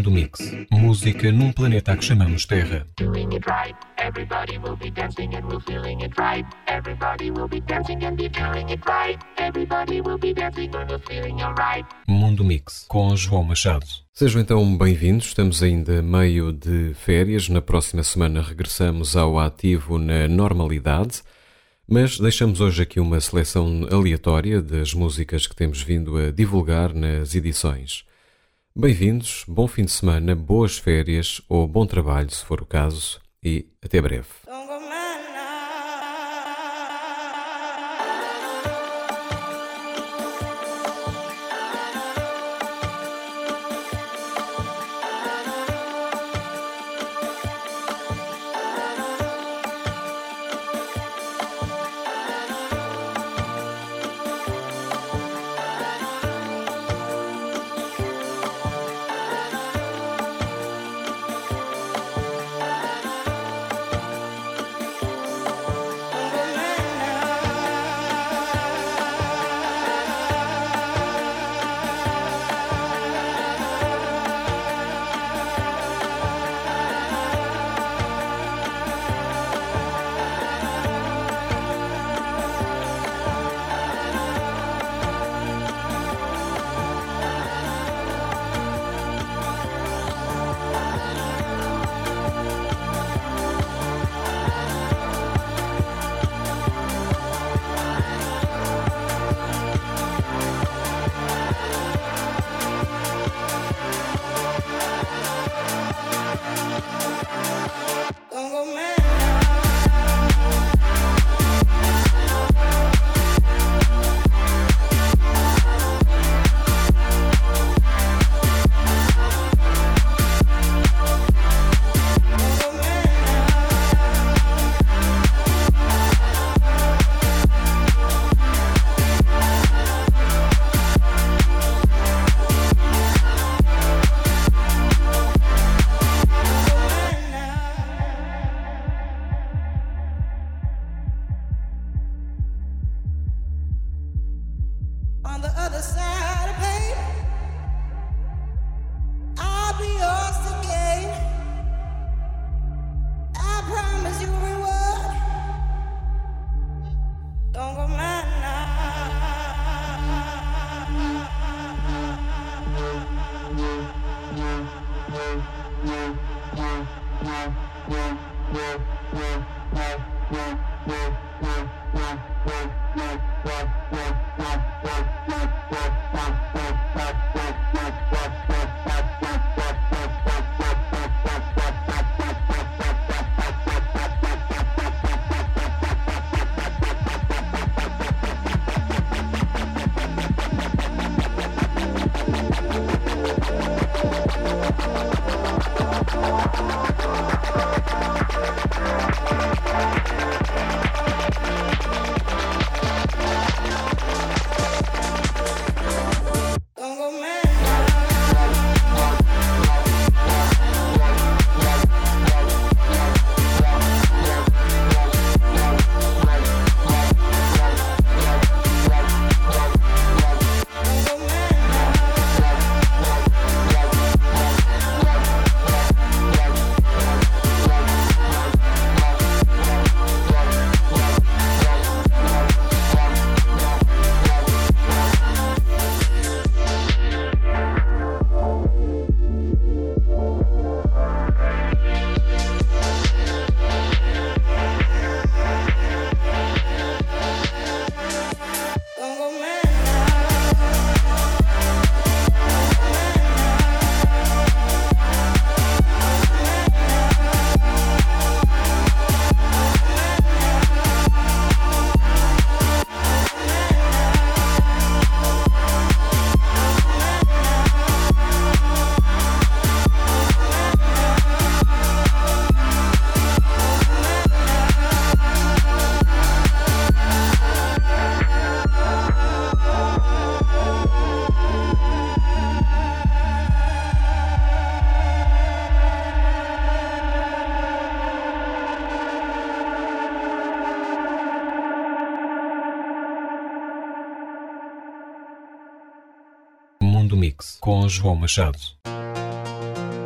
Mundo Mix. Música num planeta a que chamamos Terra. Doing it right, everybody will be dancing and we're feeling it right. Everybody will be dancing and be feeling it right. Everybody will be dancing and we're feeling alright. Mundo Mix, com João Machado. Sejam então bem-vindos, estamos ainda meio de férias, na próxima semana regressamos ao ativo na normalidade, mas deixamos hoje aqui uma seleção aleatória das músicas que temos vindo a divulgar nas edições. Bem-vindos, bom fim de semana, boas férias ou bom trabalho, se for o caso, e até breve. On the other side of pain, I'll be yours again. I promise you a reward. Don't go mad Mundo Mix, com João Machado.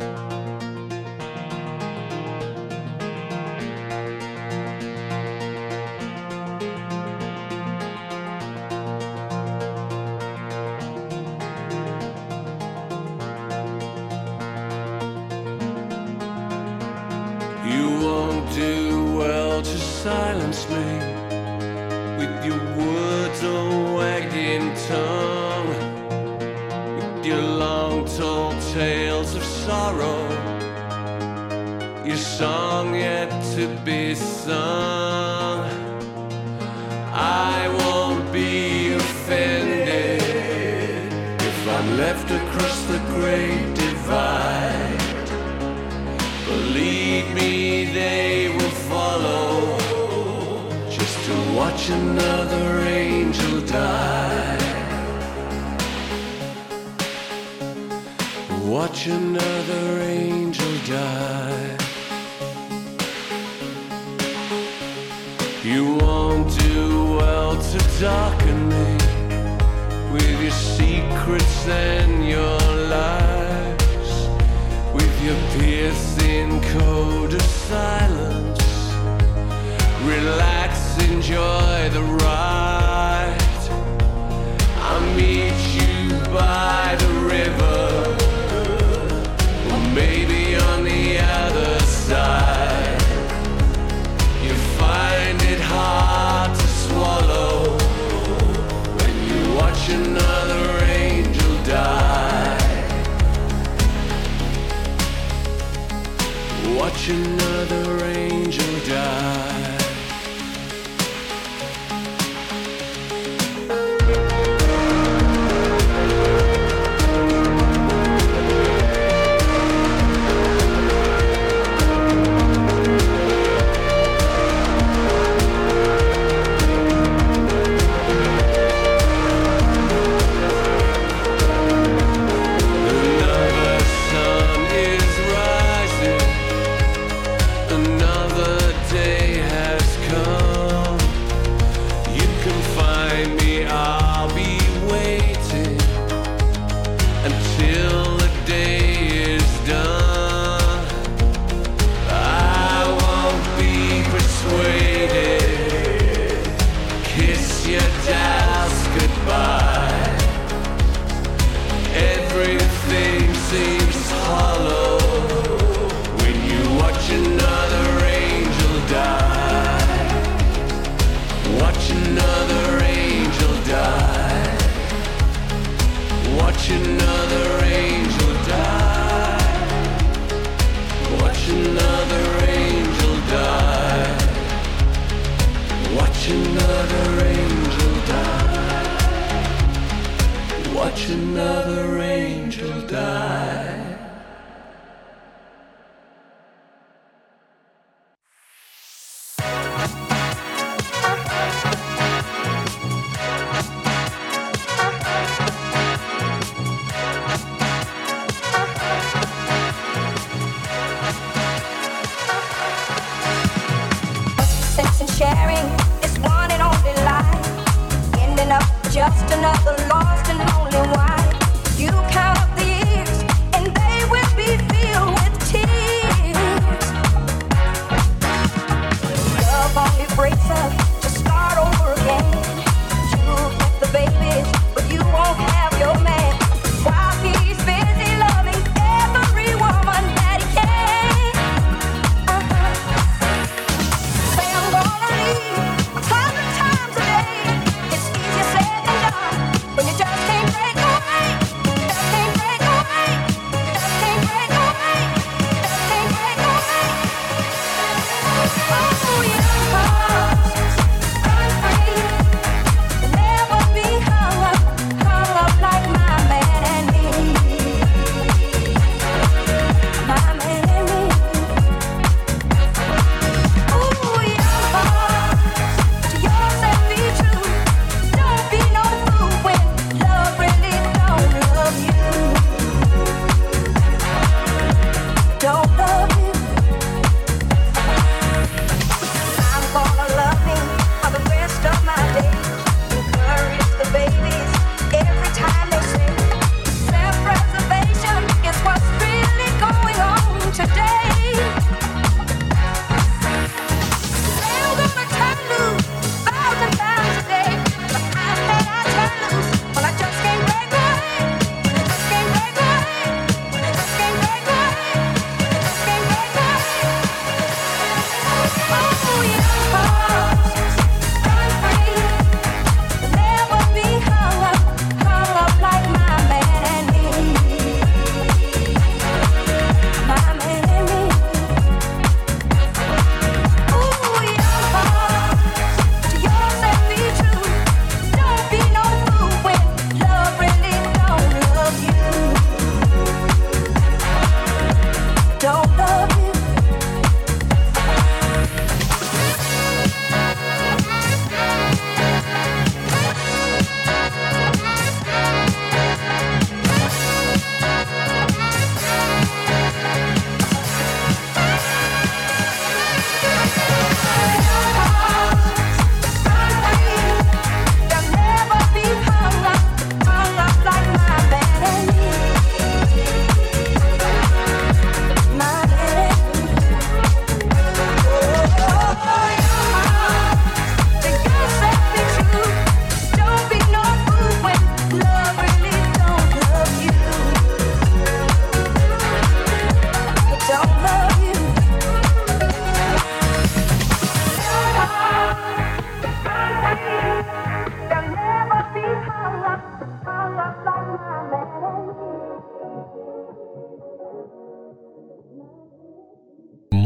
do well to silence me with your words or wagging tongue, with your long told tales of sorrow, your song yet to be sung. I won't be offended if I'm left across the great divide. Believe me, they will follow just to watch another angel die. Watch another angel die. You won't do well to darken me with your secrets and your lies, with your piercing code of silence. Relax, enjoy the ride. I'll meet you by the river, or maybe on the other side. You find it hard to swallow when you watch another angel die. Watch another angel die. Day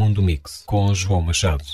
Mundo Mix, com João Machado.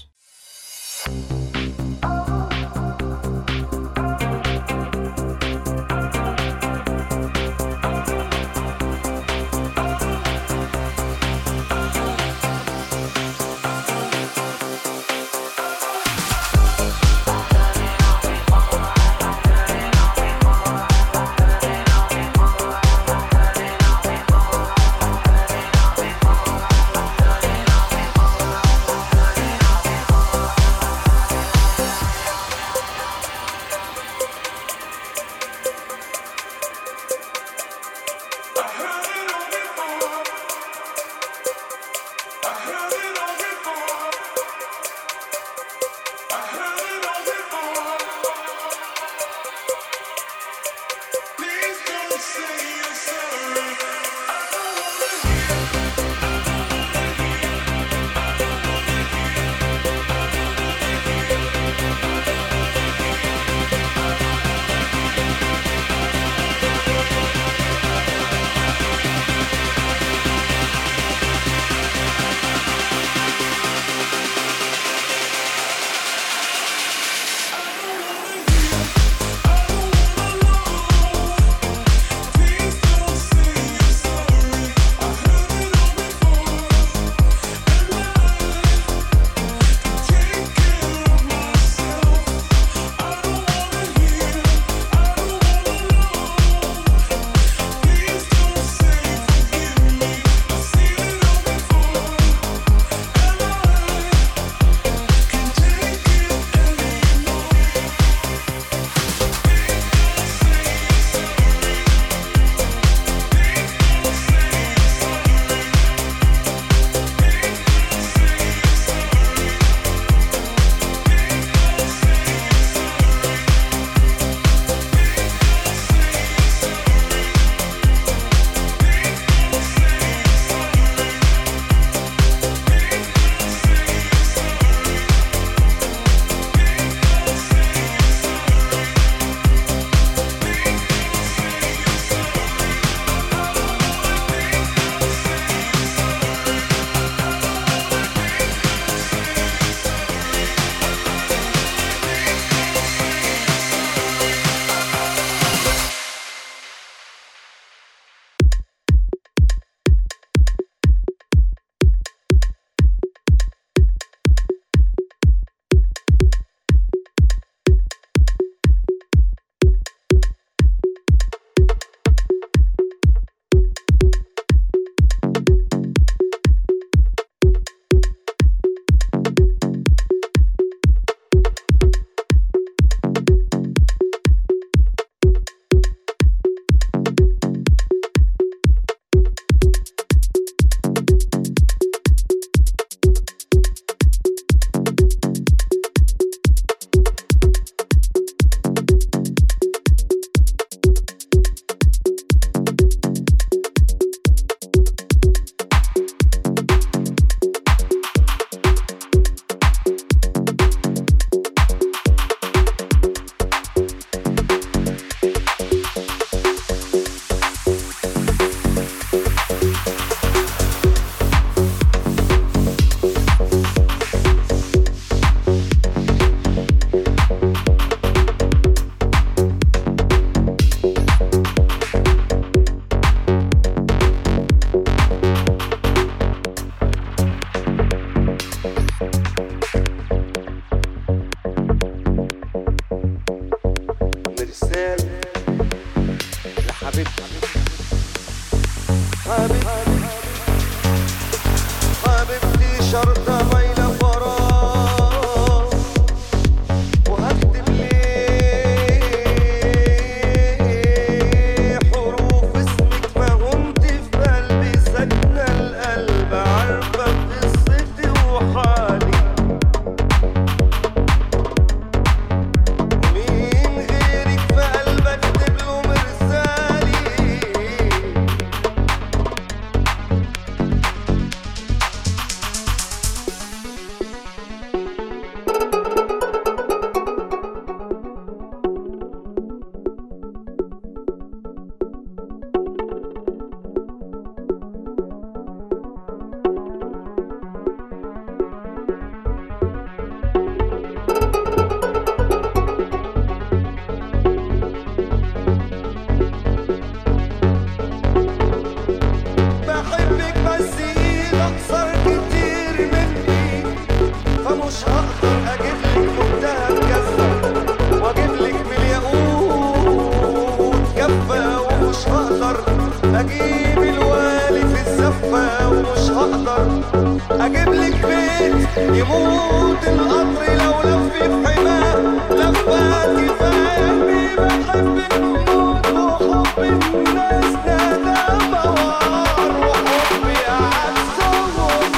لفة ومش هقدر اجيب لك بيت يموت القطر لو لف في حماه لفة كفاية اني بحبك موت وحب الناس ده موار وحبي عكسهم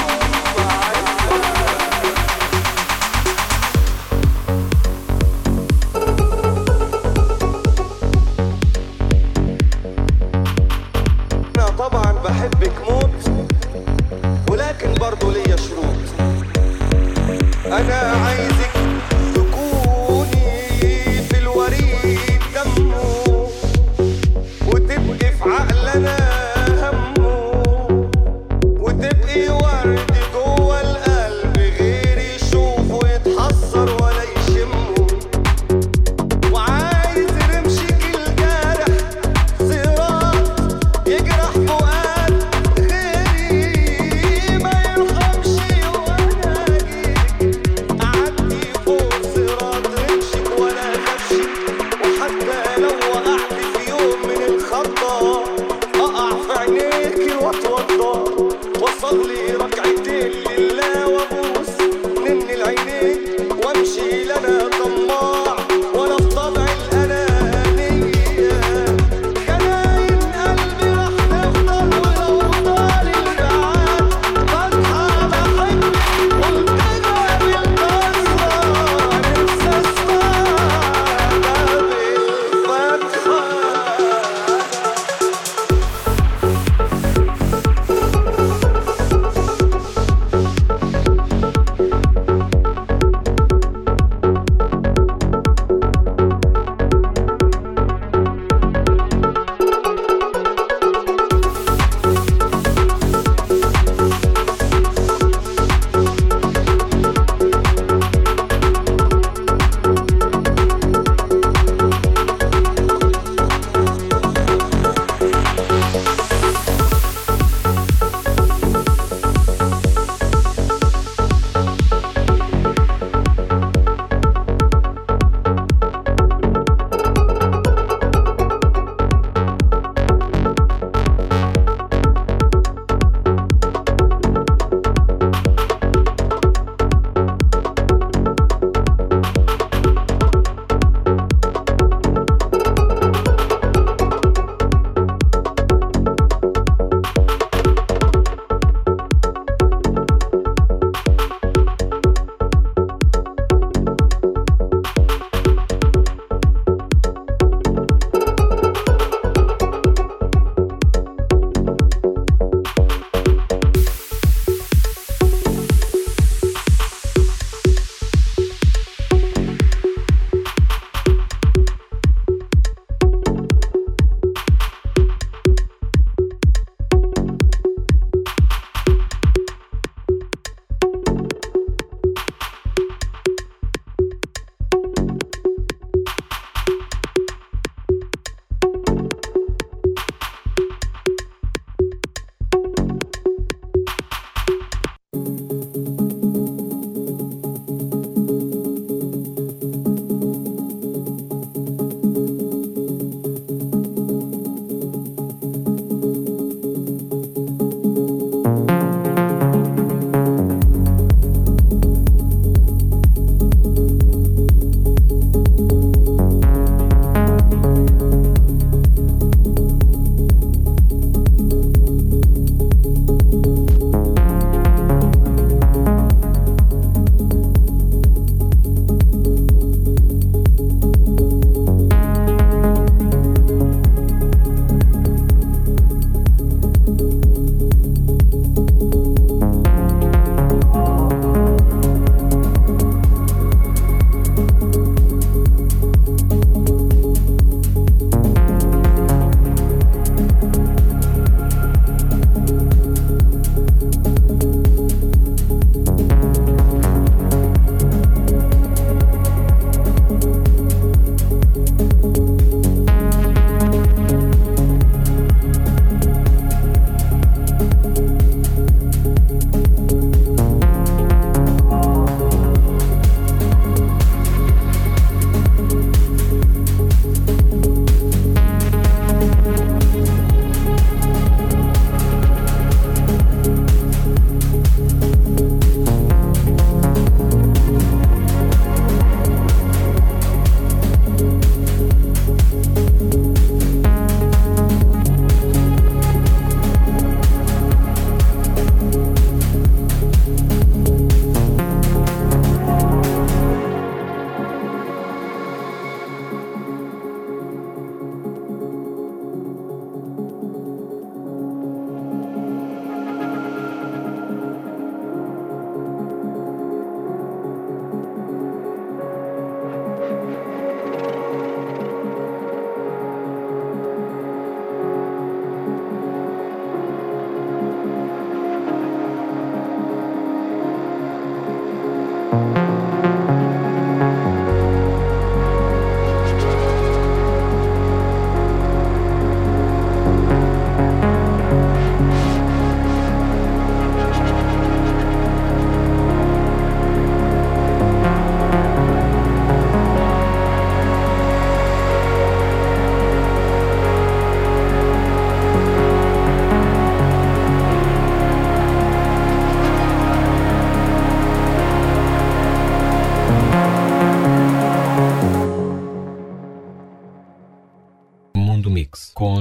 انا طبعا بحبك موت ولكن برضو ليا شروط انا عايزك تكوني في الوريد دمه وتبقي في عقلنا همه وتبقي ورد جوه القلب غيري يشوفه يتحسر ولا يشمه وعايز رمشك الجارح صراط يجرح فؤاد غيري ما يرحمش وانا اجيلك اعدي فوق صراط رمشك ولا اخافشك وحتى لو وقعت في يوم من الخطة اقع في عينيكي واتوضى واصلي ركعتين لله وابوس من العينين وامشي لنا طماع وانا في طبع الانانية كناين قلبي راح تفضل ولو طال البعاد فرحة بحبك والدنيا بالقصة نفسي اسمعها بالفتحة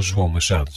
com João Machado.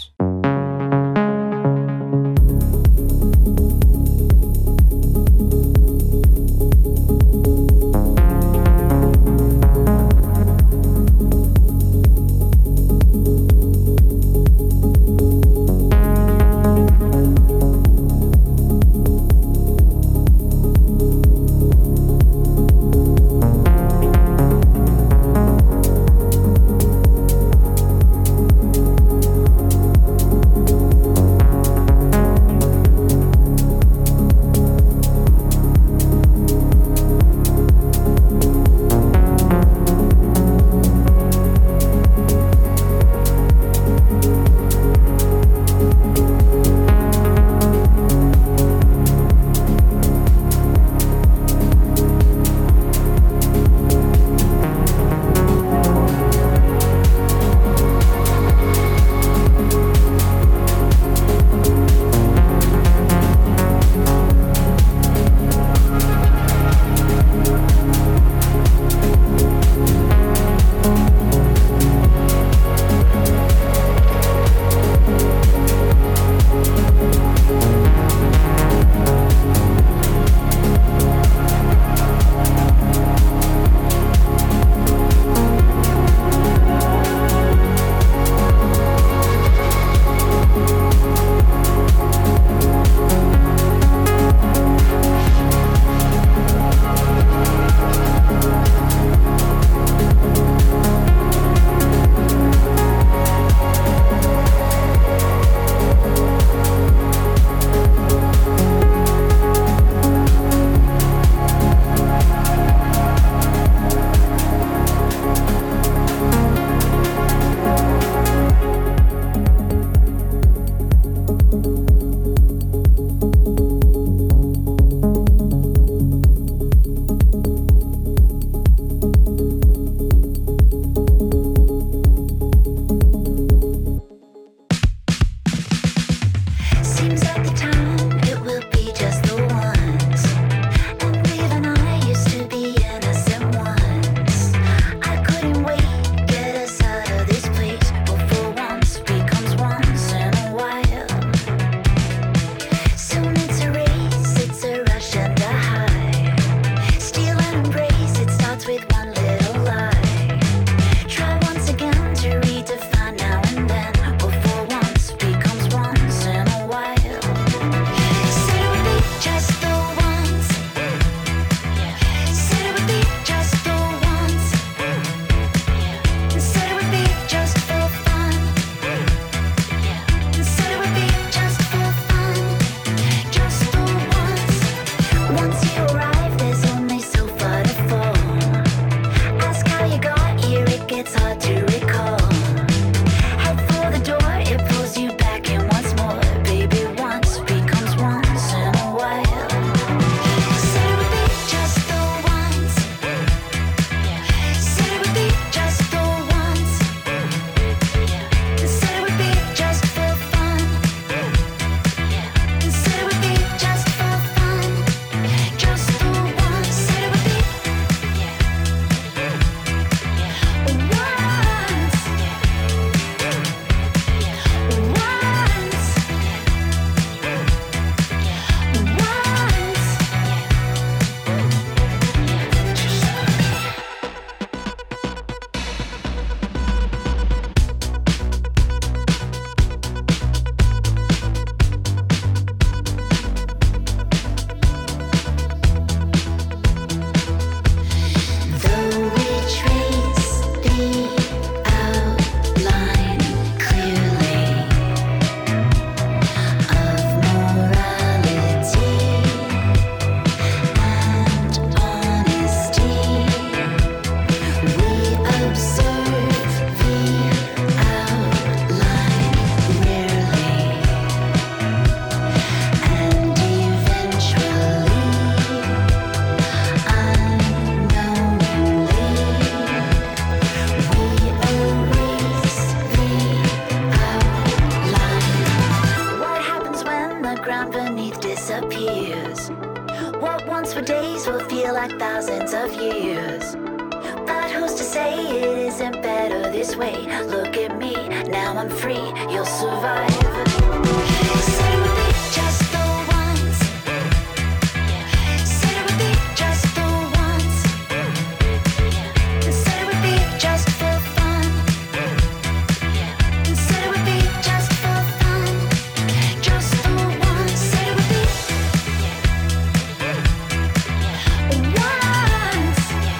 days will feel like thousands of years. But who's to say it isn't better this way. Look at me, now I'm free. You'll survive. Said it would be just the once. Said it would be just the once. Said it would be just for fun. Said it would be just for fun. Just the once. Said it would be once.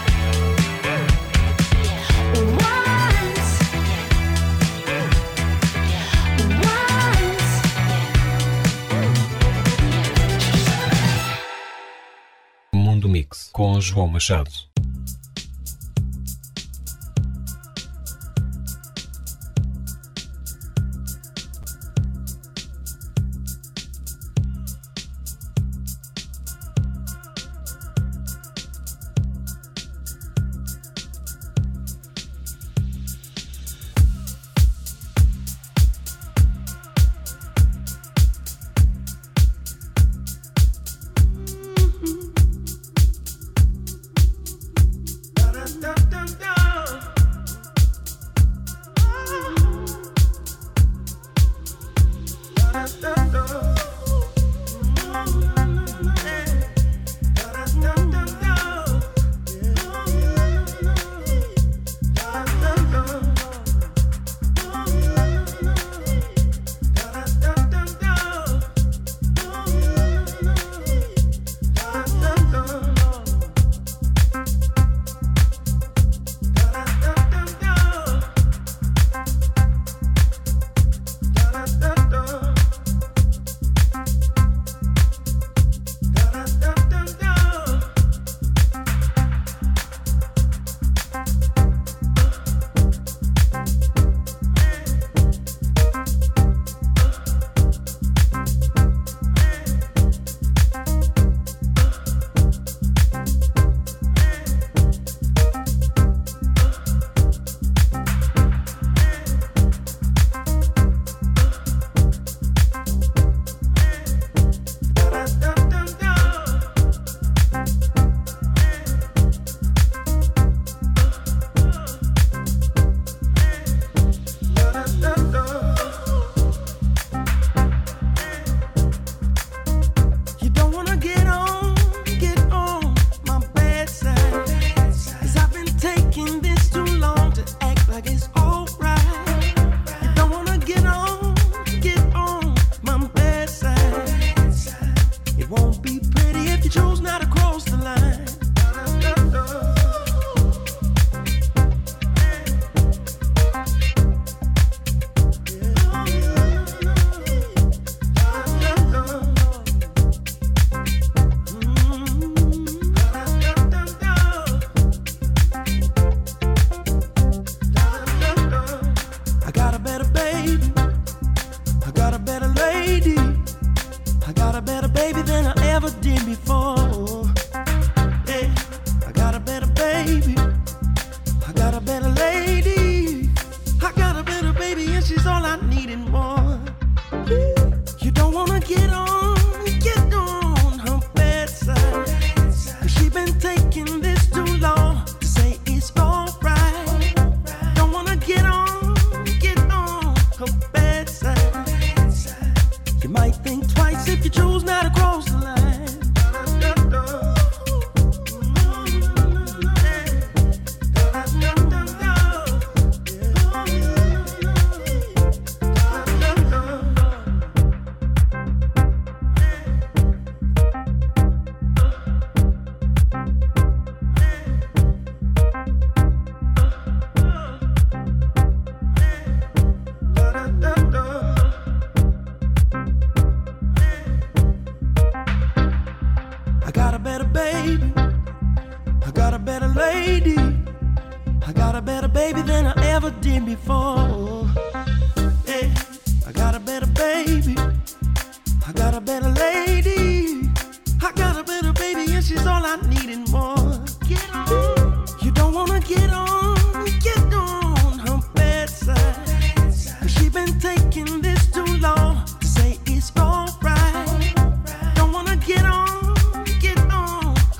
Mundo Mix, com João Machado.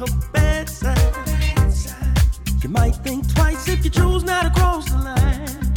You might think twice if you choose not to cross the line.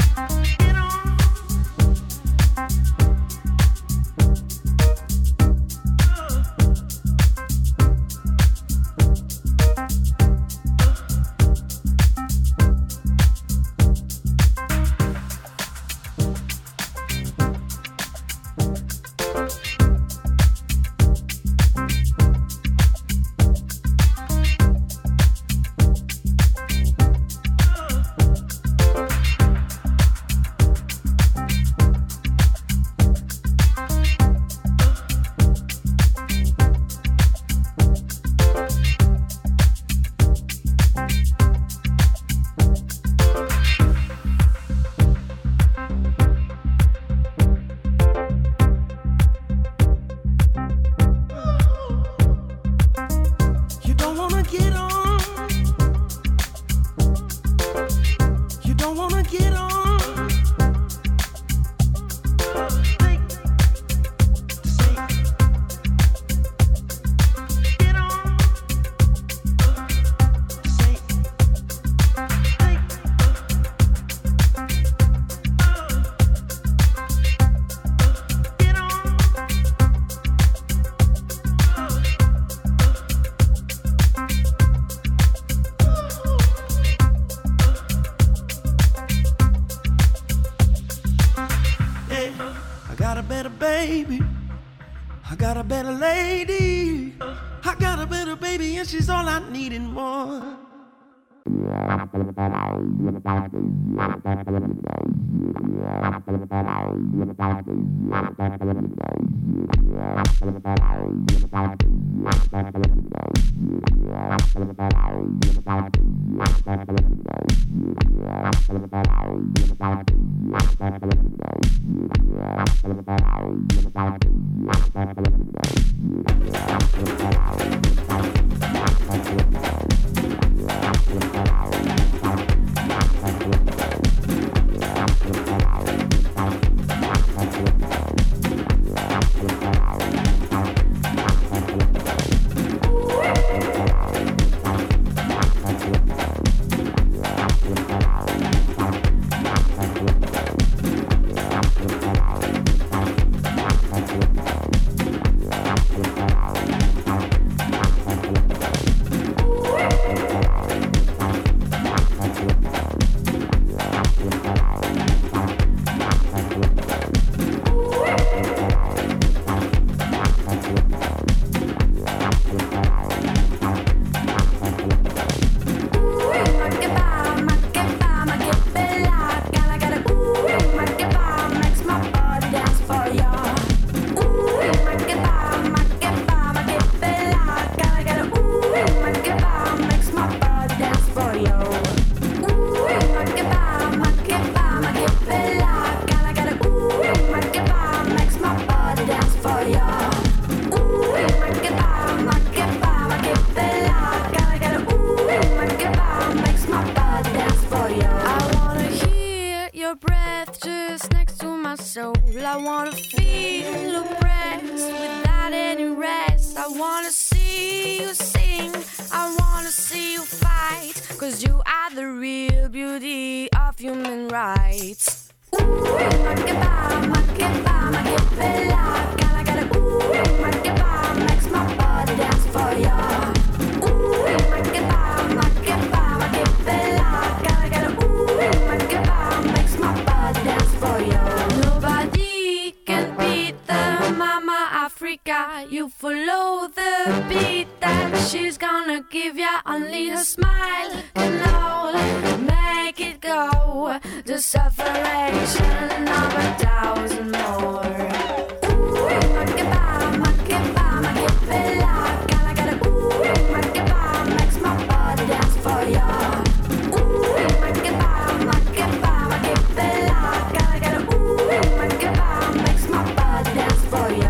lady. I got a better baby and she's all I need and more. You follow the beat that she's gonna give ya. Only her smile can all make it go. The separation of 1,000 more. Ooh, makeba, gotta get a ooh, makeba, makes my body dance for ya. Ooh, makeba, gotta get a ooh, makeba, makes my body dance for ya.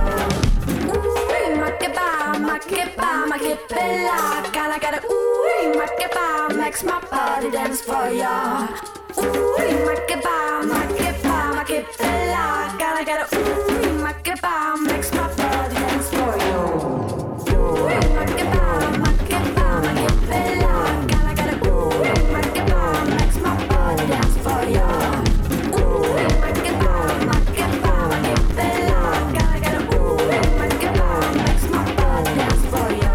Gotta get a ooh, makeba, makes my body dance for ya. Ooh, makeba, gotta get a ooh, makeba, makes my body dance for ya. Ooh, makeba, gotta get a ooh, makeba, makes my body dance for ya. Ooh, makeba, gotta get a ooh, makeba, makes my body dance for ya.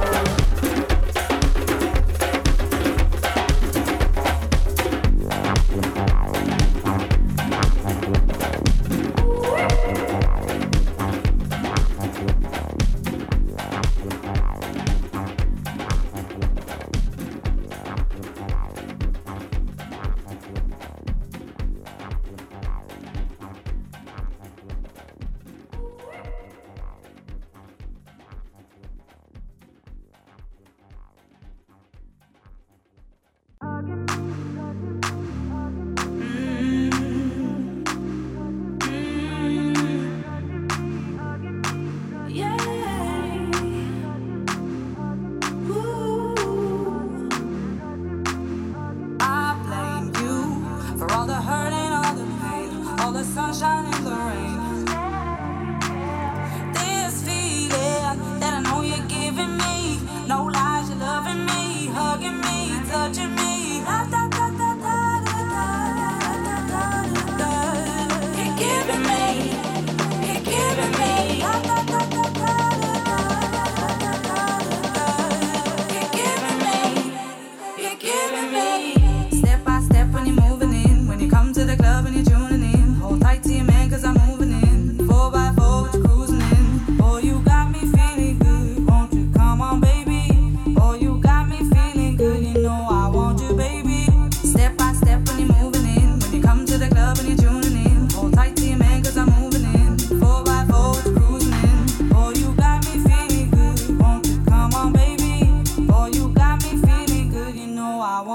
Cause I'm moving in 4x4 with you cruising in. Boy, you got me feeling good.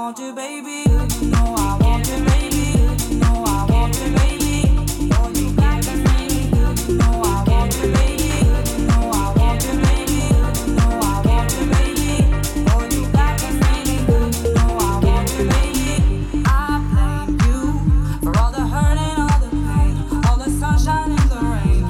want you, baby. You know I want you, baby. You know I want you, baby. Oh, you got me feeling good. You know I want you, baby. You know I want you, baby. You know I want you, baby. Oh, you got me feeling good. You know I want you, baby. I blame you for all the hurt and all the pain, all the sunshine and the rain.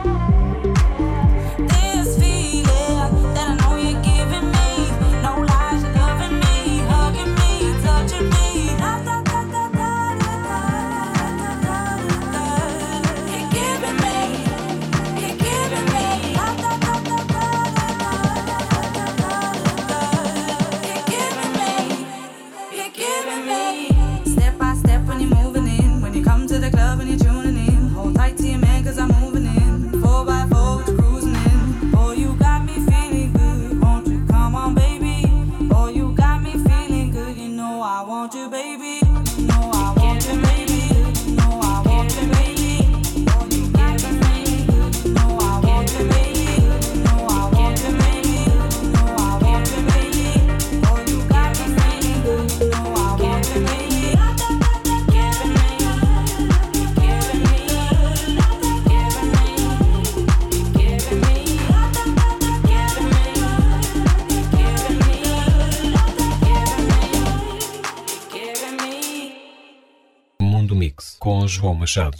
This feeling that I know you're giving me, no lies, you're loving me, hugging me, touching me. Da, da, da, da, da, da, da, da, da. You're giving me, you're giving me. Da, da, da, da, da, da, da, da. You're giving me, you're giving me. Step by step when you're moving in, when you come to the club and you're tuning in. Hold tight to your man 'cause I'm moving in. 4x4 with you cruising in. Oh, you got me feeling good. Won't you come on, baby? Oh, you got me feeling good. You know I want you, baby. You know I want you, baby. You know I want you, baby. Oh, you got me feeling good. You know I want you, baby. You know I want you, baby. You know I want you, baby. Oh, you got me feeling good. You know I want you, baby. Giving me, giving me, giving me, giving me, giving me. Mundo Mix com João Machado.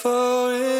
for it.